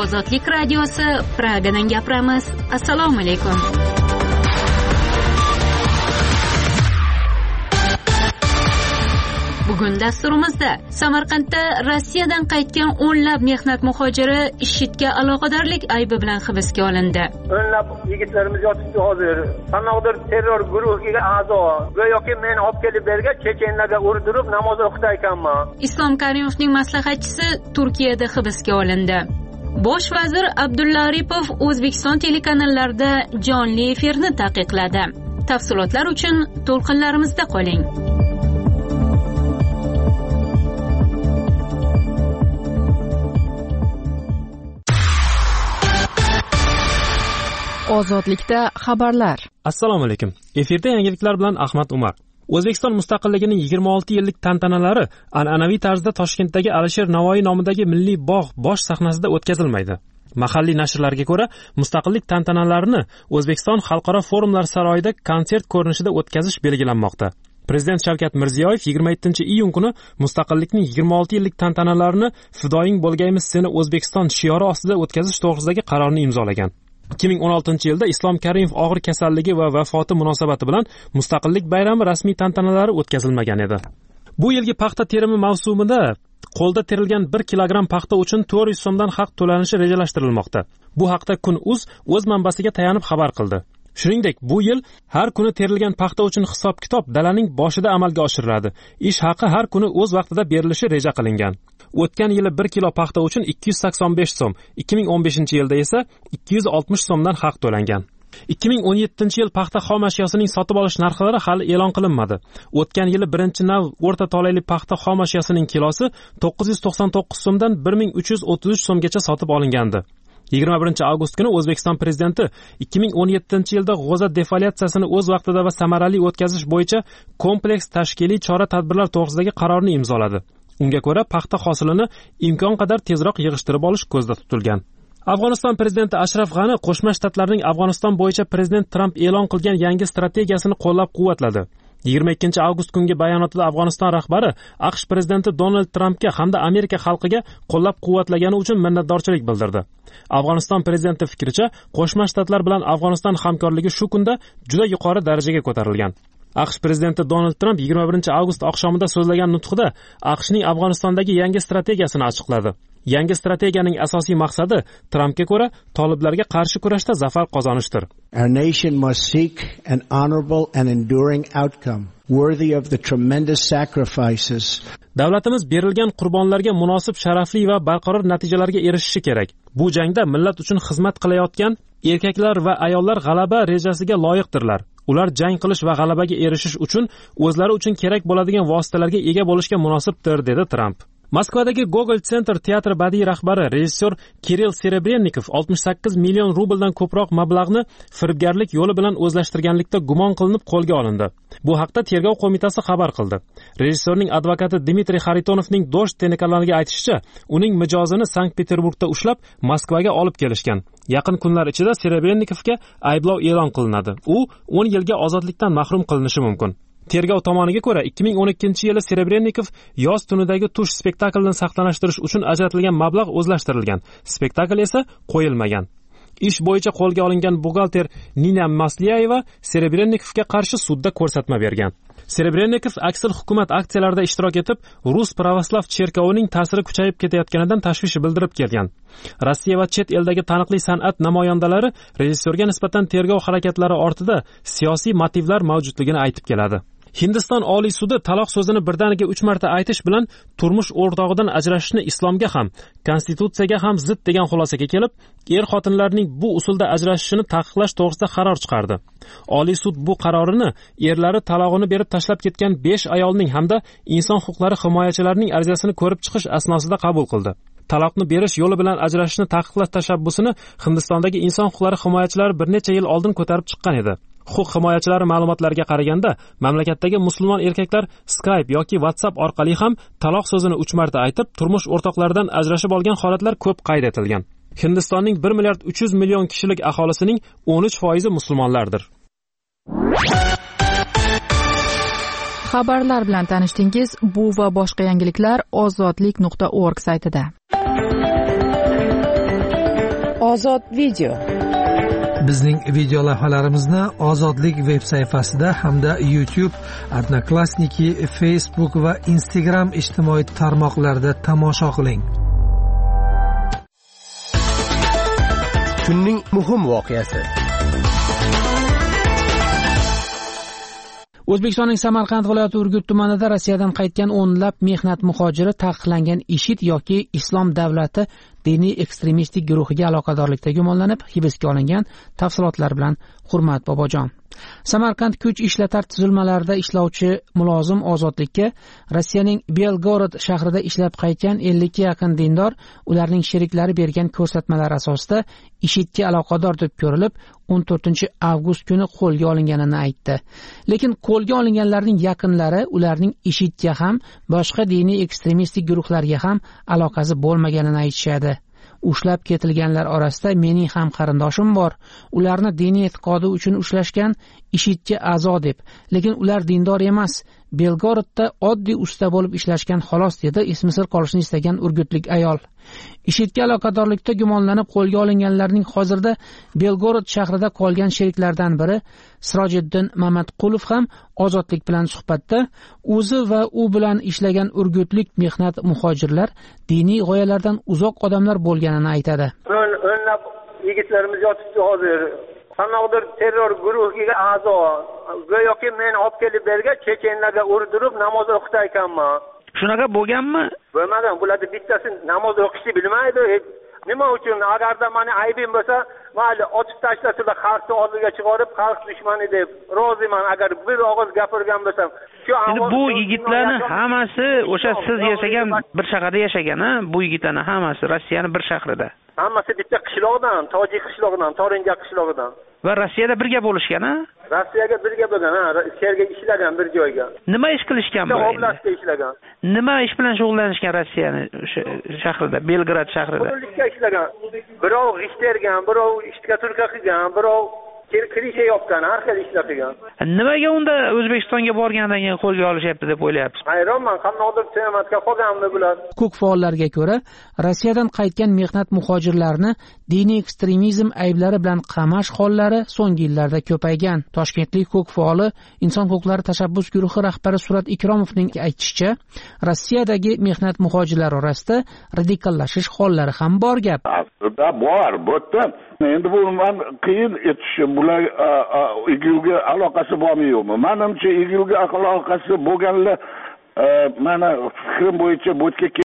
Ozodlik radiosi Pragadan gapiramiz. Assalomu alaykum. Bugun dasturimizda Samarqandda Rossiyadan qaytgan o'nlab mehnat muhojiri IShIDga aloqadorlik aybi bilan hibsga olindi. O'nlab yigitlarimiz yotibdi hozir. Qanaqadir terror guruhiga a'zo. Go'yoki men olib kelib bergan chechenlarga urdirib namoz o'qitar ekanman. Islom Karimovning maslahatchisi Turkiyada hibsga olindi. Bosh vazir Abdulla Aripov O'zbekiston telekanallarida jonli efirni taqiqladi. Tafsilotlar uchun to'lqinlarimizda qoling. Ozodlikda xabarlar. Assalomu alaykum. Efirda yangiliklar bilan Ahmad Umar. O'zbekiston mustaqilligining 26 yillik tantanalari an'anaviy tarzda Toshkentdagi Alisher Navoiy nomidagi Milliy bog' bosh sahnasida o'tkazilmaydi. Mahalliy nashrlarga ko'ra, mustaqillik tantanalarini O'zbekiston xalqaro forumlar saroyida konsert ko'rinishida o'tkazish belgilanmoqda. Prezident Shavkat Mirziyoyev 27-iyun kuni mustaqillikning 26 yillik tantanalarini Fidoying bo'lgaymiz seni O'zbekiston shiori ostida o'tkazish to'g'risidagi qarorni imzolagan. 2016-yilda Islom Karimov og'ir kasalligi va vafoti munosabati bilan mustaqillik bayrami rasmiy tantanalari o'tkazilmagan edi. Bu yilgi paxta terimi mavsumida qo'lda terilgan 1 kilogramm paxta uchun 400 so'mdan haq to'lanishi rejalashtirilmoqda. Bu haqda Kun.uz o'z manbasiga tayanib xabar qildi. Shuningdek, bu yil har kuni terilgan paxta uchun hisob-kitob dalaning boshida amalga oshiriladi. Ish haqi har kuni o'z vaqtida berilishi reja qilingan. O'tgan yili 1 kilo paxta uchun 285 so'm, 2015-yilda esa 260 so'mdan haq to'langan. 2017-yil paxta xom ashyosining sotib olish narxlari hali e'lon qilinmadi. O'tgan yili birinchi nav o'rta tolayli paxta xom ashyosining kilosi 999 so'mdan 1333 so'mgacha sotib olingandi. 21-avgust kuni O'zbekiston prezidenti 2017-yilda g'o'za defoliatsiyasini o'z vaqtida va samarali o'tkazish bo'yicha kompleks tashkiliy chora-tadbirlar to'g'risidagi qarorni imzoladi. Unga ko'ra, paxta hosilini imkon qadar tezroq yig'ishtirib olish ko'zda tutilgan. Afg'oniston prezidenti Ashraf G'ani Qo'shma Shtatlarning Afg'oniston bo'yicha prezident Tramp e'lon qilgan yangi strategiyasini qo'llab-quvvatladi. 22-avgust kungi bayonotida Afg'oniston rahbari AQSh prezidenti Donald Trampga hamda Amerika xalqiga qo'llab-quvvatlagani uchun minnatdorchilik bildirdi. Afg'oniston prezidenti fikricha, Qo'shma Shtatlar bilan Afg'oniston hamkorligi shu kunda juda yuqori darajaga ko'tarilgan. AQSh prezidenti Donald Tramp 21-avgust oqshomida so'zlagan nutqida AQShning Afg'onistondagi yangi strategiyasini açıqladi. Yangi strategiyaning asosiy maqsadi Trampga ko'ra toliblarga qarshi kurashda zafar qozonishdir. Our nation must seek an honorable and enduring outcome worthy of the tremendous sacrifices. Davlatimiz berilgan qurbonlarga munosib sharafli va barqaror natijalarga erishishi kerak. Bu jangda millat uchun xizmat qilayotgan erkaklar va ayollar g'alaba rejasiga loyiqdirlar. Ular jang qilish va g'alabaga erishish uchun o'zlari uchun kerak bo'ladigan vositalarga ega bo'lishga munosibdir, dedi Tramp. Moskvadagi Gogol Center teatri badiiy rahbari rejissyor Kirill Serebrennikov 68 million rubldan ko'proq mablag'ni firibgarlik yo'li bilan o'zlashtirganlikda gumon qilinib qo'lga olindi. Bu haqda tergov qo'mitasi xabar qildi. Rejissyorning advokati Dmitriy Xaritonovning Dosh telekanaliga aytishicha, uning mijozini Sankt-Peterburgda ushlab Moskvaga olib kelishgan. Yaqin kunlar ichida Serebrennikovga ayblov e'lon qilinadi. U 10 yilga ozodlikdan mahrum qilinishi mumkin. Tergov tomoniga ko'ra 2012-yili Serebrennikov yoz tunidagi tush spektaklini saqlanishtirish uchun ajratilgan mablag' o'zlashtirilgan. Spektakl esa qo'yilmagan. Ish bo'yicha qo'lga olingan buxgalter Nina Masliyeva Serebrennikovga qarshi sudda ko'rsatma bergan. Serebrennikov aksil hukumat aksiyalarida ishtirok etib, Rus pravoslav cherkovining ta'siri kuchayib ketayotganidan tashvish bildirib kelgan. Rossiya va chet eldagi taniqli san'at namoyandalari rejissyorga nisbatan tergov harakatlari ortida siyosiy motivlar mavjudligini aytib keladi. Hindiston Oliy sudi taloq so'zini birdaniga 3 marta aytish bilan turmush o'rtog'idan ajrashishni islomga ham, konstitutsiyaga ham zid degan xulosaga kelib, er-xotinlarning bu usulda ajrashishini taqiqlash to'g'risida qaror chiqardi. Oliy sud bu qarorini erlari talog'ini berib tashlab ketgan 5 ayolning hamda inson huquqlari himoyachilarining arizasini ko'rib chiqish asnosida qabul qildi. Taloqni berish yo'li bilan ajrashishni taqiqlash tashabbusini Hindistondagi inson huquqlari himoyachilari bir necha yil oldin ko'tarib chiqqan edi. Huquq himoyachilari ma'lumotlariga qaraganda, mamlakatdagi musulmon erkaklar Skype yoki WhatsApp orqali ham taloq so'zini 3 marta aytib, turmush o'rtoqlaridan ajrashib olgan holatlar ko'p qayd etilgan. Hindistonning 1 milliard 300 million kishilik aholisining 13% musulmonlardir. Xabarlar bilan tanishdingiz. Bu va boshqa yangiliklar ozodlik.org saytida. Ozod video. Bizning video lavhalarimizni Ozodlik veb sayfasida hamda YouTube, Odnoklassniki, Facebook va Instagram ijtimoiy tarmoqlarida tomosha qiling. Kunning muhim voqeasi. O'zbekistonning Samarqand viloyati Urgut tumanida Rossiyadan qaytgan o'nlab mehnat muhojiri taqiqlangan IShID yoki Islom davlati diniy ekstremistik guruhiga aloqadorlikda gumonlanib hibsga olingan. Tafsilotlar bilan Hurmat Bobojon. Samarqand kuch ishlatar tuzilmalarida ishlovchi mulozim Ozodlikka Rossiyaning Belgorod shahrida ishlab qaytgan 50 ga yaqin dindor ularning sheriklari bergan ko'rsatmalar asosida IShIDga aloqador deb ko'rilib 14 avgust kuni qo'lga olinganini aytdi. Lekin qo'lga olinganlarning yaqinlari ularning IShIDga ham boshqa diniy ekstremistik guruhlarga ham aloqasi bo'lmaganini aytishadi. Ushlab ketilganlar orasida mening ham qarindoshim bor. Ularni diniy e'tiqodi uchun ushlashgan, IShIDga a'zo deb. Lekin ular dindor emas. Belgorodda oddiy usta bo'lib ishlashgan xolos dedi ismi sir qolishni istagan urgutlik ayol. IShIDga aloqadorlikda gumonlanib qo'lga olinganlarning hozirda Belgorod shahrida qolgan sheriklaridan biri Sirojiddin Mamatqulov ham Ozodlik bilan suhbatda o'zi va u bilan ishlagan urgutlik mehnat muhojirlar diniy g'oyalardan uzoq odamlar bo'lganini aytadi. O'nlab yigitlarimiz yotibdi hozir. Qanaqadir terror guruhiga a'zo. Go'yoki men olib kelib bergan chechenlarga urdirib namoz o'qitaykanman. Shunaqa bo'lganmi? Bo'lmagan. Bularda bittasi namoz o'qishni bilmaydi. Nima uchun? Agarda meni aybim bo'lsa, mayli otib tashlasalar, xalqni oldiga chiqarib, xalq dushmani deb roziman. Agar bir og'iz gapirgan bo'lsam, endi bu yigitlarni hammasi o'sha siz yashagan bir shaharda yashagan, bu yigitlarning hammasi Rossiyaning bir shahrida. Hammasi bitta qishloqdan, tojik qishlog'idan, Torinja qishlog'idan. Va Rossiyada birga bo'lishgan, ha? Rossiyaga birga bo'lgan, ha, yerga ishlagan bir joyga. Nima ish qilishgan bu? Oblastda ishlagan. Nima ish bilan shug'ullanishgan Rossiyaning shahrida, Belgrad shahrida? Qurilishga ishlagan. Birov g'isht tergan, birov ishga turka qilgan, birov kirisha yopgan, har xil ishlar qilgan. Nimaga unda O'zbekistonga borgandan keyin qo'lga olishyapti deb o'ylayapsiz? Hayronman, qanaqadir tematga qolganmi bular? Huquq faollariga ko'ra, Rossiyadan qaytgan mehnat muhojirlarni diniy ekstremizm ayblari bilan qamash hollari so'nggi yillarda ko'paygan. Toshkentlik huquq faoli Inson huquqlari tashabbus guruhi rahbari Surat Ikromovning aytishicha, Rossiyadagi mehnat muhojirlar orasida radikallashish hollari ham bor gap. Aslida bor, bo'tda. Endi bu men qiyin aytishim, bular igilga aloqasi bormi yo'qmi? Menimcha igilga aloqasi bo'lganlar mana fikrim bo'yicha bo'tga